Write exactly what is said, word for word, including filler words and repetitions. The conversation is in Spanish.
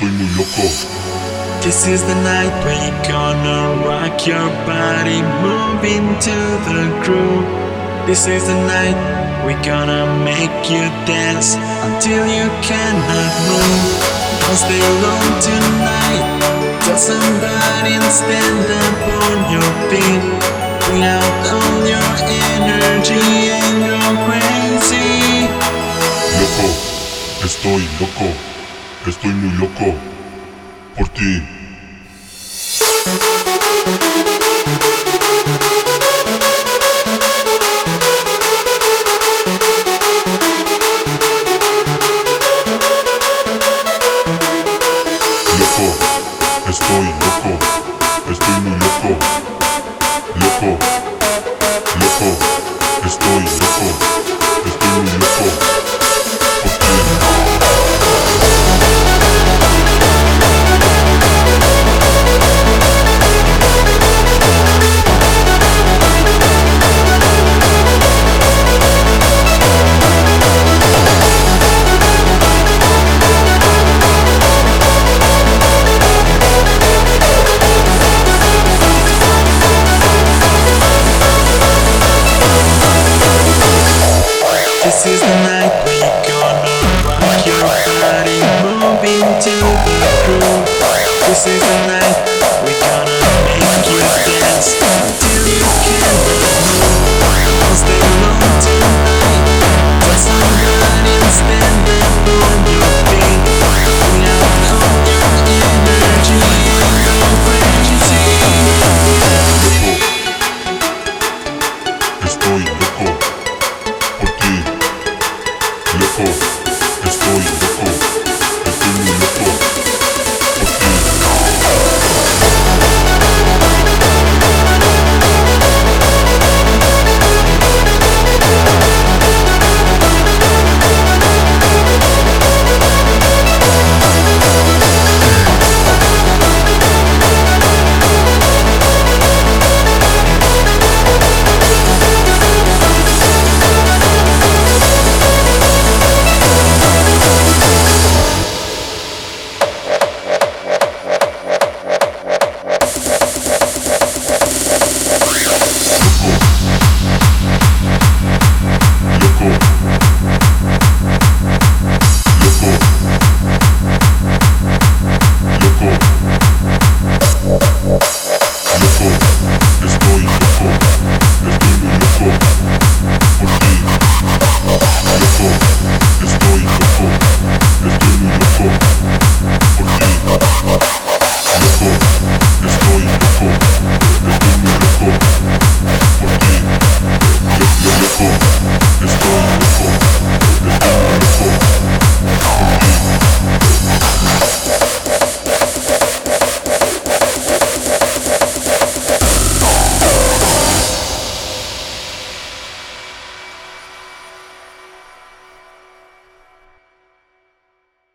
Estoy muy loco. This is the night we're gonna rock your body, moving to the groove. This is the night we're gonna make you dance until you cannot move. Don't stay alone tonight. Tell somebody and stand up on your feet. Bring out all your energy and go crazy. Loco, estoy loco. Estoy muy loco. Por ti. Loco, estoy loco. Estoy muy loco. Loco, loco, estoy loco. Estoy muy loco. Por ti. This is the night we're gonna rock your body, moving to the groove. This is the